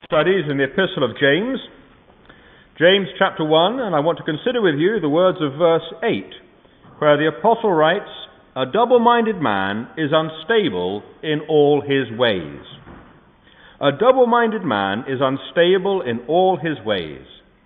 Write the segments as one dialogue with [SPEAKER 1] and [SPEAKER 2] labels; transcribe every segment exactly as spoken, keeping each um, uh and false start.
[SPEAKER 1] Studies in the Epistle of James, James chapter one, and I want to consider with you the words of verse eight, where the Apostle writes, "A double-minded man is unstable in all his ways." A double-minded man is unstable in all his ways.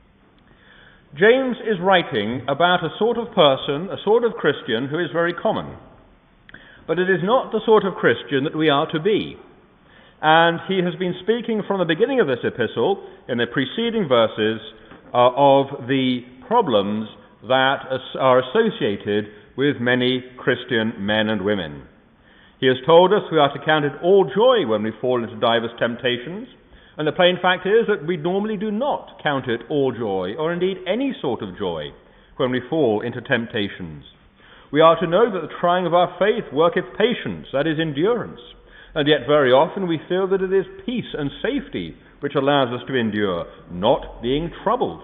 [SPEAKER 1] James is writing about a sort of person, a sort of Christian who is very common. But it is not the sort of Christian that we are to be. And he has been speaking from the beginning of this epistle, in the preceding verses, uh, of the problems that are associated with many Christian men and women. He has told us we are to count it all joy when we fall into divers temptations, and the plain fact is that we normally do not count it all joy, or indeed any sort of joy, when we fall into temptations. We are to know that the trying of our faith worketh patience, that is endurance. And yet very often we feel that it is peace and safety which allows us to endure, not being troubled.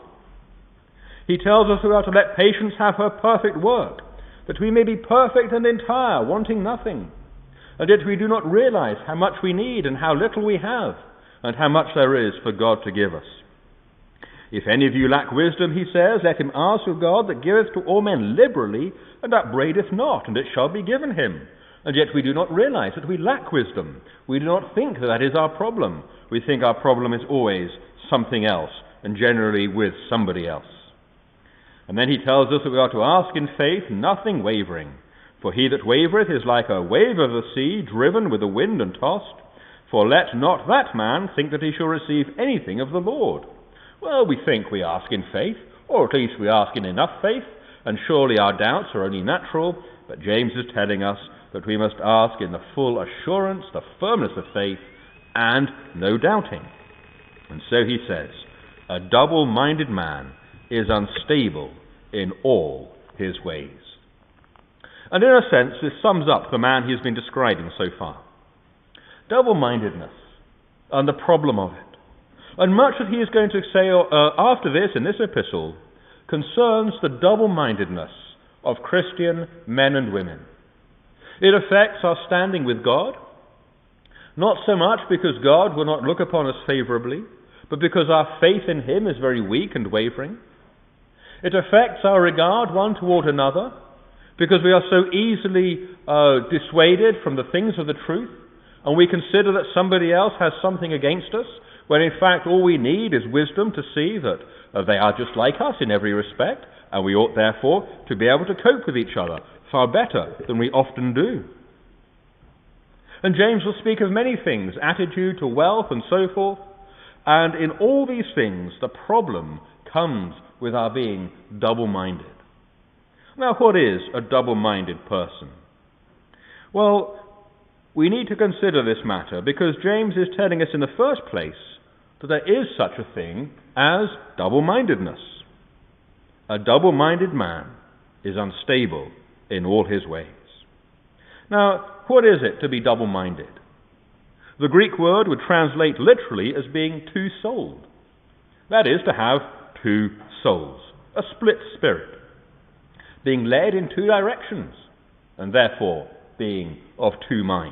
[SPEAKER 1] He tells us we are to let patience have her perfect work, that we may be perfect and entire, wanting nothing. And yet we do not realize how much we need and how little we have, and how much there is for God to give us. If any of you lack wisdom, he says, let him ask of God that giveth to all men liberally, and upbraideth not, and it shall be given him. And yet we do not realize that we lack wisdom. We do not think that that is our problem. We think our problem is always something else, and generally with somebody else. And then he tells us that we are to ask in faith, nothing wavering. For he that wavereth is like a wave of the sea, driven with the wind and tossed. For let not that man think that he shall receive anything of the Lord. Well, we think we ask in faith, or at least we ask in enough faith, and surely our doubts are only natural, but James is telling us that we must ask in the full assurance, the firmness of faith, and no doubting. And so he says, a double-minded man is unstable in all his ways. And in a sense, this sums up the man he has been describing so far. Double-mindedness and the problem of it. And much that he is going to say uh, after this, in this epistle, concerns the double-mindedness of Christian men and women. It affects our standing with God, not so much because God will not look upon us favorably, but because our faith in him is very weak and wavering. It affects our regard one toward another, because we are so easily uh, dissuaded from the things of the truth, and we consider that somebody else has something against us, when in fact all we need is wisdom to see that uh, they are just like us in every respect, and we ought therefore to be able to cope with each other far better than we often do. And James will speak of many things, attitude to wealth and so forth, and in all these things the problem comes with our being double-minded. Now, what is a double-minded person? Well, we need to consider this matter because James is telling us in the first place that there is such a thing as double-mindedness. A double-minded man is unstable in all his ways. Now, what is it to be double-minded? The Greek word would translate literally as being two-souled. That is, to have two souls, a split spirit, being led in two directions, and therefore being of two minds.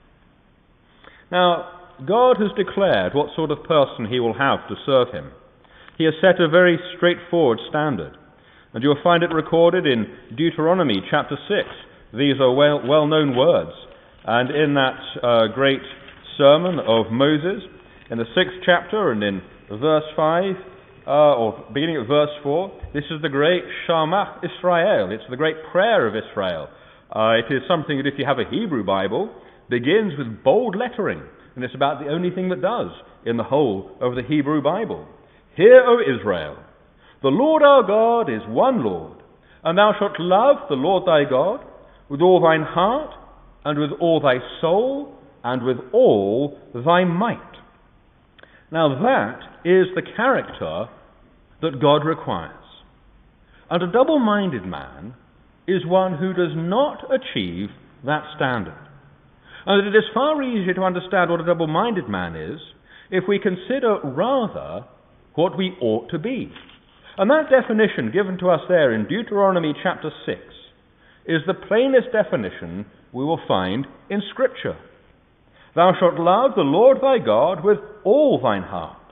[SPEAKER 1] Now, God has declared what sort of person he will have to serve him. He has set a very straightforward standard. And you'll find it recorded in Deuteronomy chapter six. These are well, well-known words. And in that uh, great sermon of Moses, in the sixth chapter and in verse five, uh, or beginning at verse four, this is the great Shema Israel. It's the great prayer of Israel. Uh, it is something that if you have a Hebrew Bible, begins with bold lettering. And it's about the only thing that does in the whole of the Hebrew Bible. Hear, O Israel, the Lord our God is one Lord, and thou shalt love the Lord thy God with all thine heart, and with all thy soul, and with all thy might. Now that is the character that God requires. And a double-minded man is one who does not achieve that standard. And it is far easier to understand what a double-minded man is if we consider rather what we ought to be. And that definition given to us there in Deuteronomy chapter six is the plainest definition we will find in Scripture. Thou shalt love the Lord thy God with all thine heart,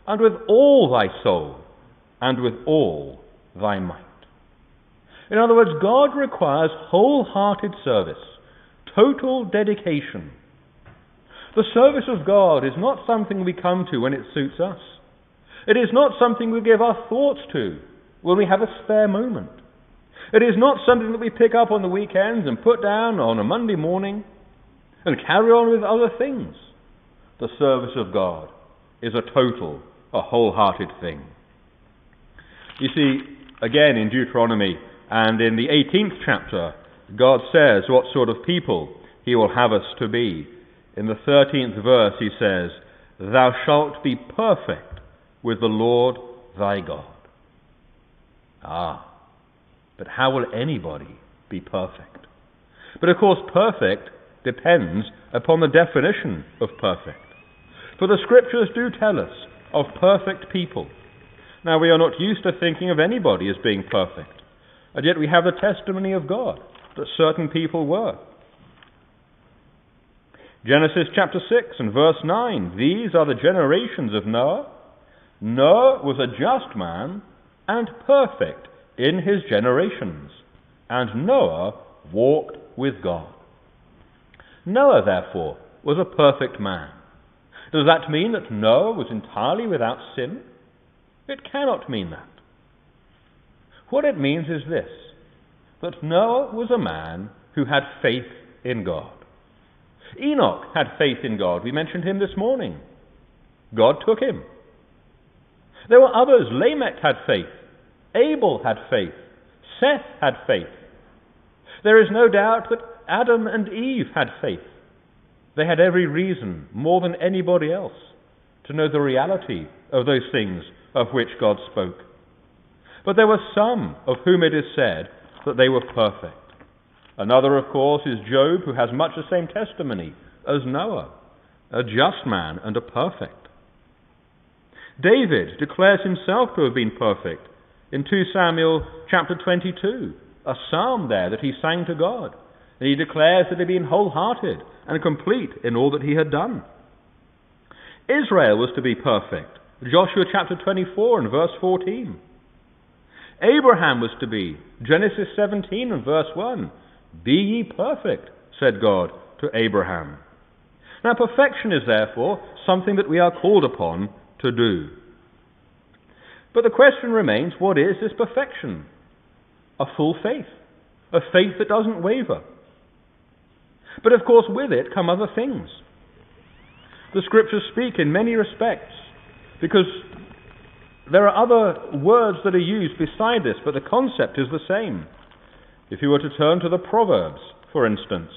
[SPEAKER 1] and with all thy soul, and with all thy might. In other words, God requires wholehearted service, total dedication. The service of God is not something we come to when it suits us. It is not something we give our thoughts to when we have a spare moment. It is not something that we pick up on the weekends and put down on a Monday morning and carry on with other things. The service of God is a total, a wholehearted thing. You see, again in Deuteronomy and in the eighteenth chapter, God says what sort of people he will have us to be. In the thirteenth verse he says, "Thou shalt be perfect with the Lord thy God." Ah, but how will anybody be perfect? But of course perfect depends upon the definition of perfect. For the scriptures do tell us of perfect people. Now we are not used to thinking of anybody as being perfect, and yet we have the testimony of God that certain people were. Genesis chapter six and verse nine, "These are the generations of Noah. Noah was a just man and perfect in his generations, and Noah walked with God." Noah, therefore, was a perfect man. Does that mean that Noah was entirely without sin? It cannot mean that. What it means is this, that Noah was a man who had faith in God. Enoch had faith in God. We mentioned him this morning. God took him. There were others. Lamech had faith. Abel had faith. Seth had faith. There is no doubt that Adam and Eve had faith. They had every reason, more than anybody else, to know the reality of those things of which God spoke. But there were some of whom it is said that they were perfect. Another, of course, is Job, who has much the same testimony as Noah, a just man and a perfect. David declares himself to have been perfect in Second Samuel chapter twenty-two, a psalm there that he sang to God. And he declares that he had been wholehearted and complete in all that he had done. Israel was to be perfect. Joshua chapter twenty-four and verse fourteen. Abraham was to be. Genesis seventeen and verse one. "Be ye perfect," said God to Abraham. Now perfection is therefore something that we are called upon to do. But the question remains, what is this perfection? A full faith. A faith that doesn't waver. But of course with it come other things. The scriptures speak in many respects, because there are other words that are used beside this, but the concept is the same. If you were to turn to the Proverbs, for instance,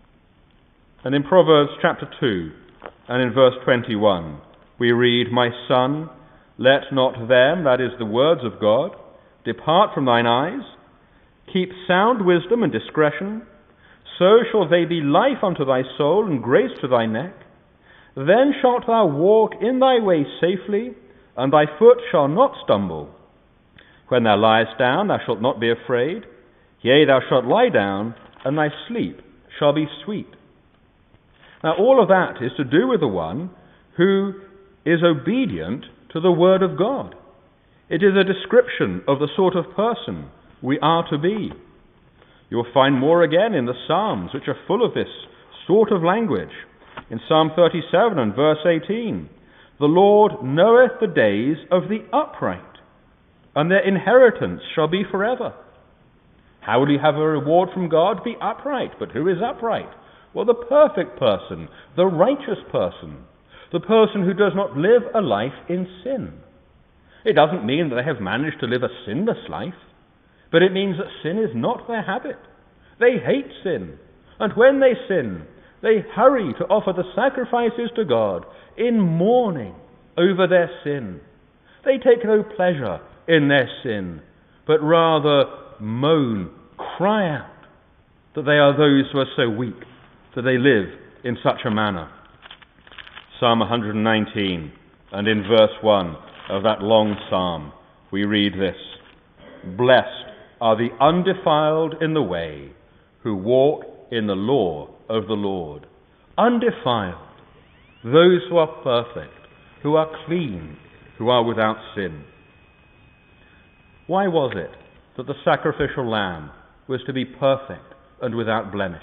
[SPEAKER 1] and in Proverbs chapter two and in verse twenty-one, we read, "My son, let not them," that is the words of God, "depart from thine eyes. Keep sound wisdom and discretion. So shall they be life unto thy soul and grace to thy neck. Then shalt thou walk in thy way safely, and thy foot shall not stumble. When thou liest down, thou shalt not be afraid. Yea, thou shalt lie down, and thy sleep shall be sweet." Now all of that is to do with the one who is obedient to the word of God. It is a description of the sort of person we are to be. You will find more again in the Psalms, which are full of this sort of language. In Psalm thirty-seven and verse eighteen, "The Lord knoweth the days of the upright, and their inheritance shall be forever." How will you have a reward from God? Be upright. But who is upright? Well, the perfect person, the righteous person, the person who does not live a life in sin. It doesn't mean that they have managed to live a sinless life, but it means that sin is not their habit. They hate sin, and when they sin, they hurry to offer the sacrifices to God in mourning over their sin. They take no pleasure in their sin, but rather moan, cry out that they are those who are so weak that they live in such a manner. Psalm one hundred nineteen, and in verse one of that long psalm, we read this: "Blessed are the undefiled in the way, who walk in the law of the Lord." Undefiled, those who are perfect, who are clean, who are without sin. Why was it that the sacrificial lamb was to be perfect and without blemish?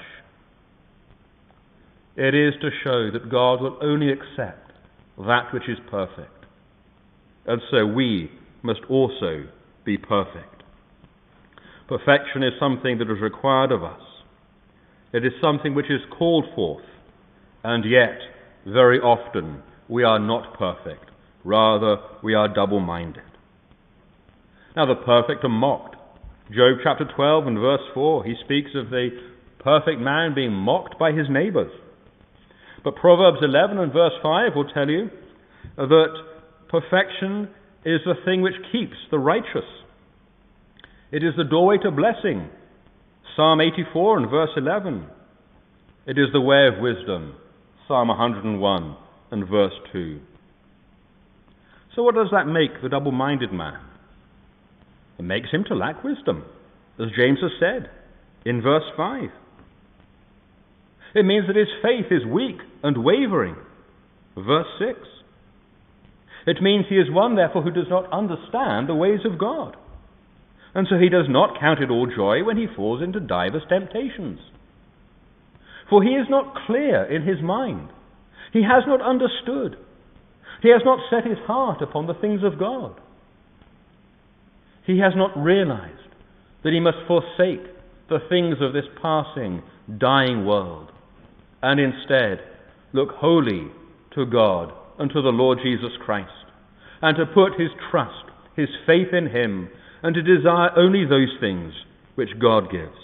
[SPEAKER 1] It is to show that God will only accept that which is perfect, and so we must also be perfect. Perfection is something that is required of us. It is something which is called forth, and yet, very often, we are not perfect. Rather, we are double-minded. Now, the perfect are mocked. Job chapter twelve and verse four, he speaks of the perfect man being mocked by his neighbors. But Proverbs eleven and verse five will tell you that perfection is the thing which keeps the righteous. It is the doorway to blessing. Psalm eighty-four and verse eleven. It is the way of wisdom. Psalm one hundred and one and verse two. So what does that make the double-minded man? It makes him to lack wisdom, as James has said in verse five. It means that his faith is weak and wavering. Verse six. It means he is one, therefore, who does not understand the ways of God. And so he does not count it all joy when he falls into divers temptations. For he is not clear in his mind. He has not understood. He has not set his heart upon the things of God. He has not realized that he must forsake the things of this passing, dying world, and instead look wholly to God and to the Lord Jesus Christ, and to put his trust, his faith in him, and to desire only those things which God gives.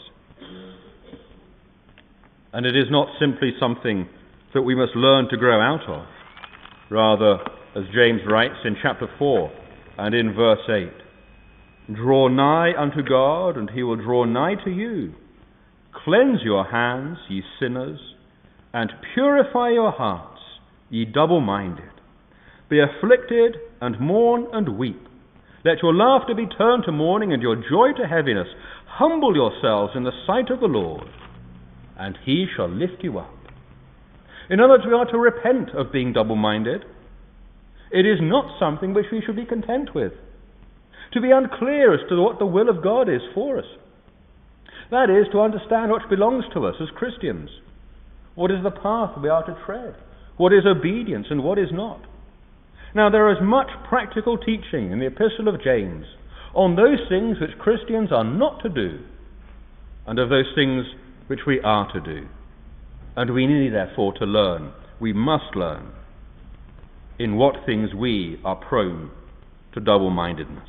[SPEAKER 1] And it is not simply something that we must learn to grow out of. Rather, as James writes in chapter four and in verse eight, draw nigh unto God, and he will draw nigh to you. Cleanse your hands, ye sinners, and purify your hearts, ye double-minded. Be afflicted, and mourn, and weep. Let your laughter be turned to mourning, and your joy to heaviness. Humble yourselves in the sight of the Lord, and he shall lift you up. In other words, we are to repent of being double-minded. It is not something which we should be content with. To be unclear as to what the will of God is for us. That is, to understand what belongs to us as Christians. What is the path we are to tread? What is obedience and what is not? Now, there is much practical teaching in the Epistle of James on those things which Christians are not to do, and of those things which we are to do. And we need, therefore, to learn, we must learn, in what things we are prone to double-mindedness.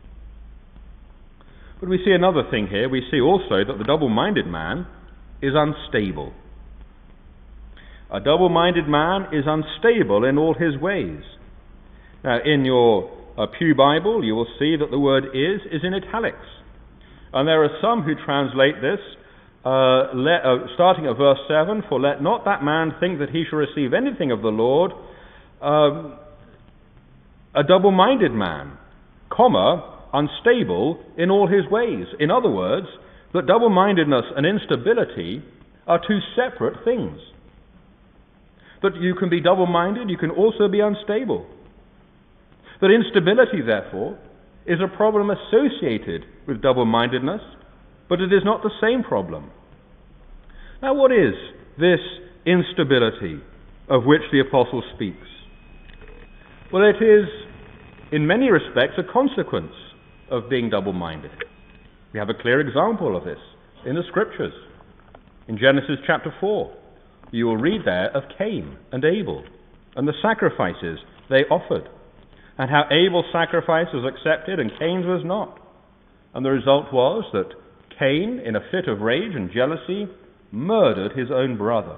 [SPEAKER 1] But we see another thing here. We see also that the double-minded man is unstable. A double-minded man is unstable in all his ways. Now, in your uh, Pew Bible, you will see that the word is is in italics. And there are some who translate this, uh, let, uh, starting at verse seven, for let not that man think that he shall receive anything of the Lord, um, a double-minded man, comma, unstable in all his ways. In other words, that double-mindedness and instability are two separate things. That you can be double-minded, you can also be unstable. That instability, therefore, is a problem associated with double-mindedness, but it is not the same problem. Now, what is this instability of which the apostle speaks? Well, it is, in many respects, a consequence of being double-minded. We have a clear example of this in the Scriptures. In Genesis chapter four, you will read there of Cain and Abel and the sacrifices they offered, and how Abel's sacrifice was accepted and Cain's was not. And the result was that Cain, in a fit of rage and jealousy, murdered his own brother.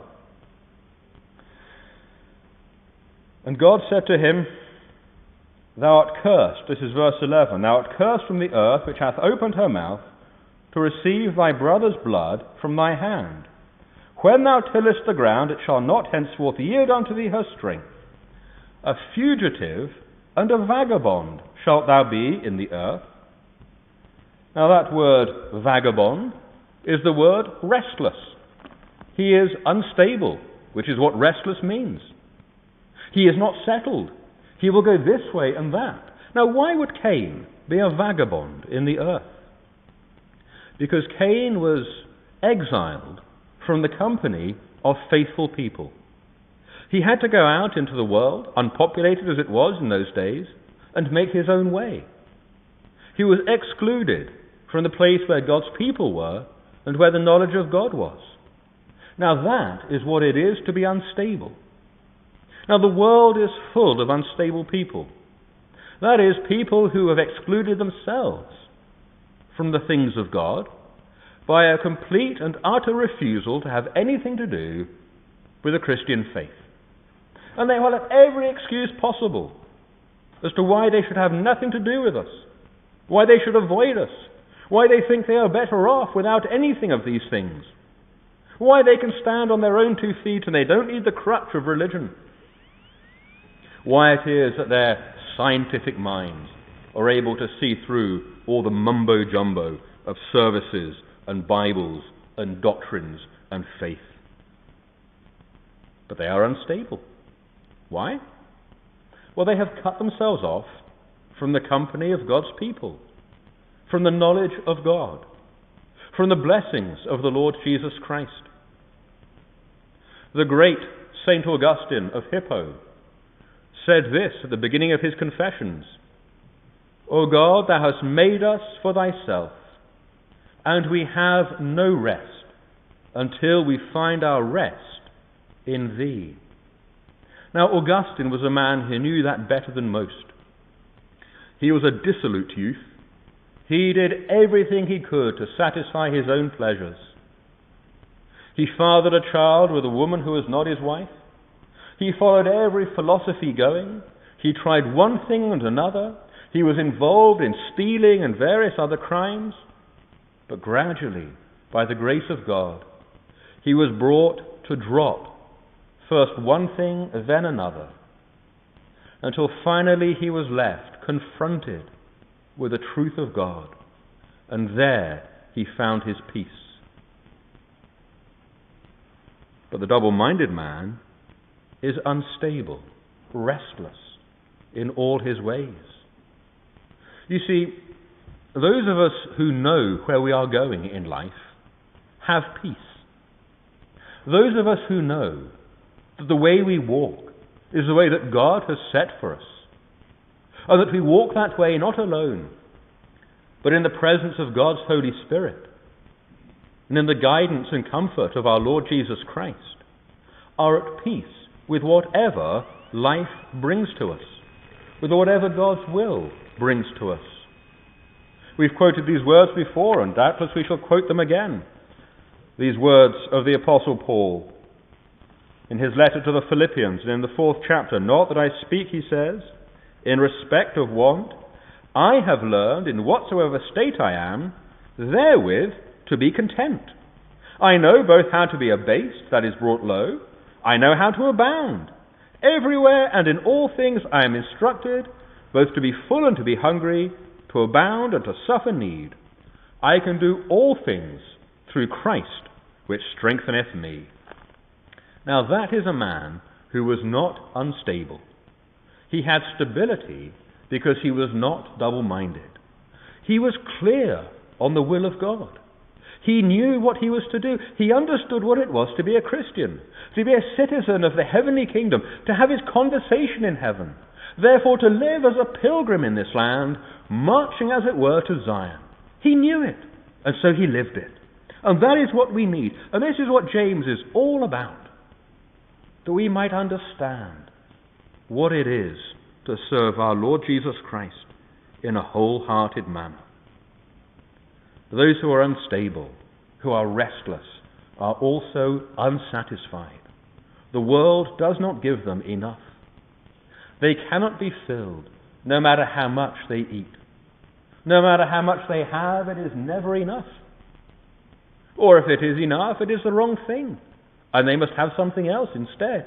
[SPEAKER 1] And God said to him, thou art cursed, this is verse eleven, thou art cursed from the earth, which hath opened her mouth, to receive thy brother's blood from thy hand. When thou tillest the ground, it shall not henceforth yield unto thee her strength. A fugitive and a vagabond shalt thou be in the earth. Now that word vagabond is the word restless. He is unstable, which is what restless means. He is not settled. He will go this way and that. Now, why would Cain be a vagabond in the earth? Because Cain was exiled from the company of faithful people. He had to go out into the world, unpopulated as it was in those days, and make his own way. He was excluded from the place where God's people were and where the knowledge of God was. Now that is what it is to be unstable. Now the world is full of unstable people. That is, people who have excluded themselves from the things of God by a complete and utter refusal to have anything to do with the Christian faith. And they will have every excuse possible as to why they should have nothing to do with us, why they should avoid us, why they think they are better off without anything of these things, why they can stand on their own two feet and they don't need the crutch of religion, why it is that their scientific minds are able to see through all the mumbo-jumbo of services and Bibles and doctrines and faith. But they are unstable. Why? Well, they have cut themselves off from the company of God's people, from the knowledge of God, from the blessings of the Lord Jesus Christ. The great Saint Augustine of Hippo said this at the beginning of his Confessions: O God, thou hast made us for thyself, and we have no rest until we find our rest in thee. Now, Augustine was a man who knew that better than most. He was a dissolute youth. He did everything he could to satisfy his own pleasures. He fathered a child with a woman who was not his wife. He followed every philosophy going. He tried one thing and another. He was involved in stealing and various other crimes. But gradually, by the grace of God, he was brought to drop first one thing, then another, until finally he was left confronted with the truth of God, and there he found his peace. But the double-minded man is unstable, restless in all his ways. You see, those of us who know where we are going in life have peace. Those of us who know that the way we walk is the way that God has set for us, and that we walk that way not alone, but in the presence of God's Holy Spirit, and in the guidance and comfort of our Lord Jesus Christ, are at peace with whatever life brings to us, with whatever God's will brings to us. We've quoted these words before, and doubtless we shall quote them again. These words of the Apostle Paul in his letter to the Philippians, and in the fourth chapter: Not that I speak, he says, in respect of want. I have learned, in whatsoever state I am, therewith to be content. I know both how to be abased, that is, brought low. I know how to abound. Everywhere and in all things I am instructed, both to be full and to be hungry, to abound and to suffer need. I can do all things through Christ, which strengtheneth me. Now that is a man who was not unstable. He had stability because he was not double-minded. He was clear on the will of God. He knew what he was to do. He understood what it was to be a Christian, to be a citizen of the heavenly kingdom, to have his conversation in heaven, therefore to live as a pilgrim in this land, marching as it were to Zion. He knew it, and so he lived it. And that is what we need. And this is what James is all about, that we might understand what it is to serve our Lord Jesus Christ in a wholehearted manner. Those who are unstable, who are restless, are also unsatisfied. The world does not give them enough. They cannot be filled, no matter how much they eat. No matter how much they have, it is never enough. Or if it is enough, it is the wrong thing, and they must have something else instead.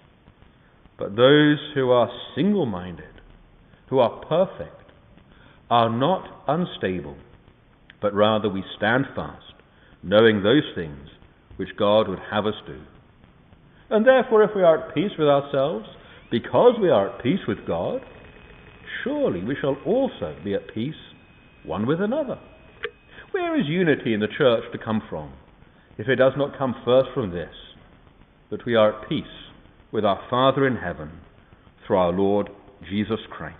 [SPEAKER 1] But those who are single-minded, who are perfect, are not unstable, but rather we stand fast, knowing those things which God would have us do. And therefore, if we are at peace with ourselves, because we are at peace with God, surely we shall also be at peace one with another. Where is unity in the church to come from if it does not come first from this, that we are at peace with our Father in heaven through our Lord Jesus Christ?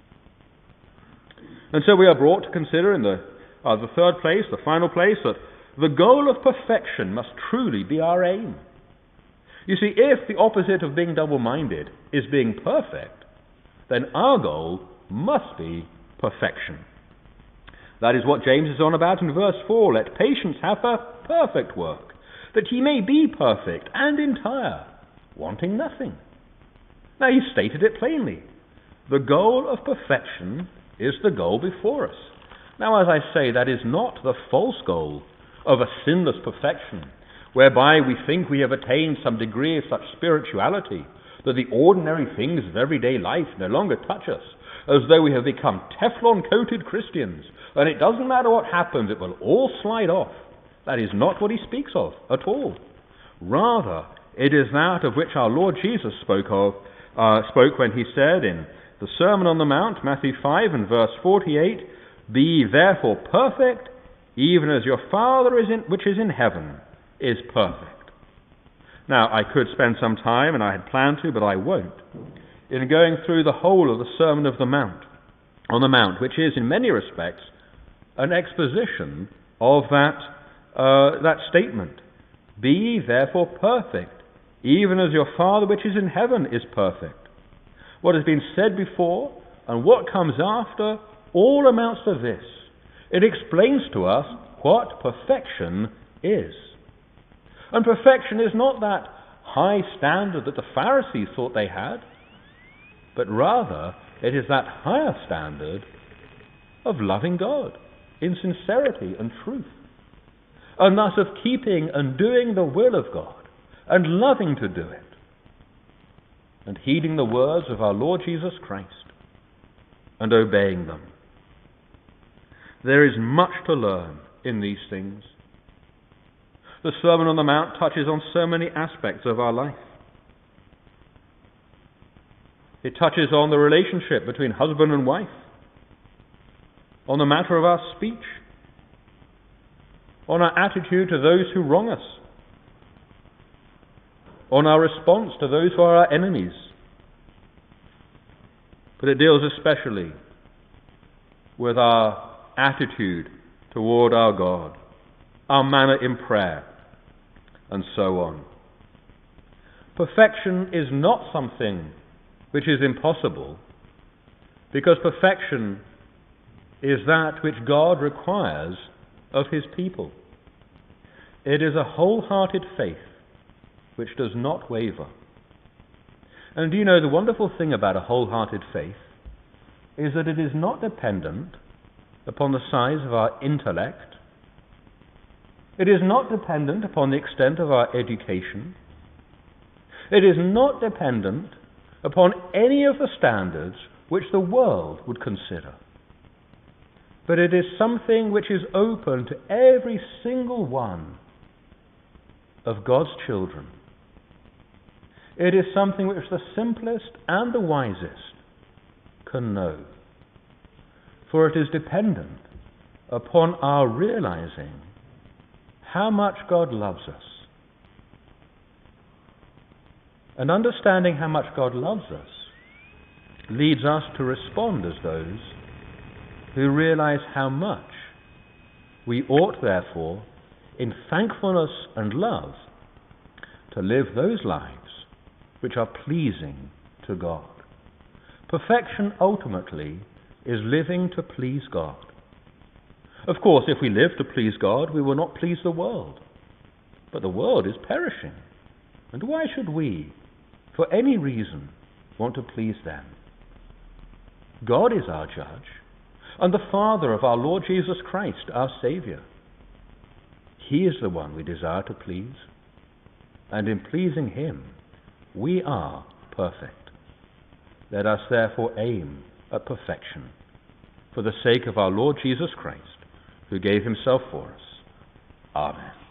[SPEAKER 1] And so we are brought to consider in the, uh, the third place, the final place, that the goal of perfection must truly be our aim. You see, if the opposite of being double-minded is being perfect, then our goal must be perfection. That is what James is on about in verse four. Let patience have her perfect work, that ye may be perfect and entire, wanting nothing. Now, he stated it plainly. The goal of perfection is the goal before us. Now, as I say, that is not the false goal of a sinless perfection, whereby we think we have attained some degree of such spirituality that the ordinary things of everyday life no longer touch us, as though we have become Teflon-coated Christians, and it doesn't matter what happens, it will all slide off. That is not what he speaks of at all. Rather, it is that of which our Lord Jesus spoke of, uh, spoke when he said in the Sermon on the Mount, Matthew five and verse forty-eight, Be ye therefore perfect, even as your Father is in, which is in heaven is perfect. Now, I could spend some time, and I had planned to, but I won't, in going through the whole of the Sermon of the Mount, on the Mount, which is in many respects an exposition of that uh, that statement. Be ye therefore perfect, even as your Father which is in heaven is perfect. What has been said before and what comes after all amounts to this. It explains to us what perfection is. And perfection is not that high standard that the Pharisees thought they had, but rather it is that higher standard of loving God in sincerity and truth, and thus of keeping and doing the will of God, and loving to do it, and heeding the words of our Lord Jesus Christ, and obeying them. There is much to learn in these things. The Sermon on the Mount touches on so many aspects of our life. It touches on the relationship between husband and wife, on the matter of our speech, on our attitude to those who wrong us, on our response to those who are our enemies. But it deals especially with our attitude toward our God, our manner in prayer, and so on. Perfection is not something which is impossible, because perfection is that which God requires of his people. It is a wholehearted faith which does not waver. And do you know, the wonderful thing about a wholehearted faith is that it is not dependent upon the size of our intellect. It is not dependent upon the extent of our education. It is not dependent upon any of the standards which the world would consider. But it is something which is open to every single one of God's children. It is something which the simplest and the wisest can know. For it is dependent upon our realizing how much God loves us. And understanding how much God loves us leads us to respond as those who realize how much we ought, therefore, in thankfulness and love, to live those lives which are pleasing to God. Perfection, ultimately, is living to please God. Of course, if we live to please God, we will not please the world. But the world is perishing. And why should we, for any reason, want to please them? God is our judge, and the Father of our Lord Jesus Christ, our Saviour. He is the one we desire to please, and in pleasing him, we are perfect. Let us therefore aim at perfection, for the sake of our Lord Jesus Christ, who gave himself for us. Amen.